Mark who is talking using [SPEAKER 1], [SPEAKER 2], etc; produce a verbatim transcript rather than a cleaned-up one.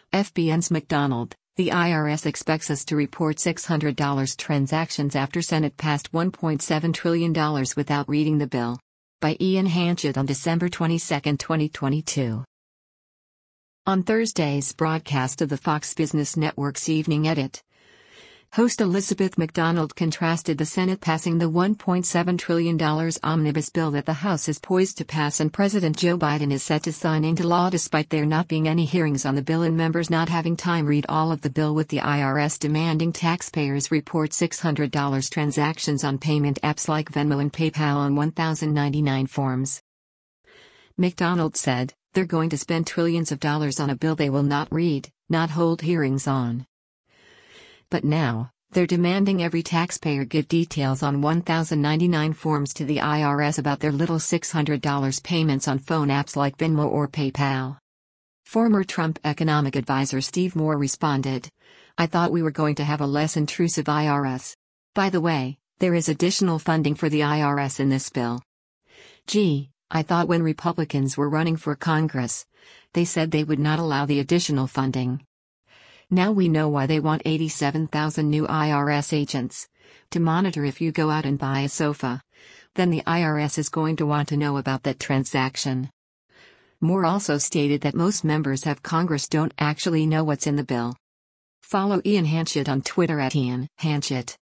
[SPEAKER 1] F B N's McDonald, the I R S expects us to report six hundred dollars transactions after Senate passed one point seven trillion dollars without reading the bill. By Ian Hanchett on December twenty-second, twenty twenty-two. On Thursday's broadcast of the Fox Business Network's Evening Edit, host Elizabeth McDonald contrasted the Senate passing the one point seven trillion dollars omnibus bill that the House is poised to pass and President Joe Biden is set to sign into law despite there not being any hearings on the bill and members not having time read all of the bill, with the I R S demanding taxpayers report six hundred dollars transactions on payment apps like Venmo and PayPal on one thousand ninety-nine forms. McDonald said, "They're going to spend trillions of dollars on a bill they will not read, not hold hearings on. But now, they're demanding every taxpayer give details on one thousand ninety-nine forms to the I R S about their little six hundred dollars payments on phone apps like Venmo or PayPal." Former Trump economic advisor Steve Moore responded, "I thought we were going to have a less intrusive I R S. By the way, there is additional funding for the I R S in this bill. Gee, I thought when Republicans were running for Congress, they said they would not allow the additional funding. Now we know why they want eighty-seven thousand new I R S agents to monitor if you go out and buy a sofa. Then the I R S is going to want to know about that transaction." Moore also stated that most members of Congress don't actually know what's in the bill. Follow Ian Hanchett on Twitter at Ian Hanchett.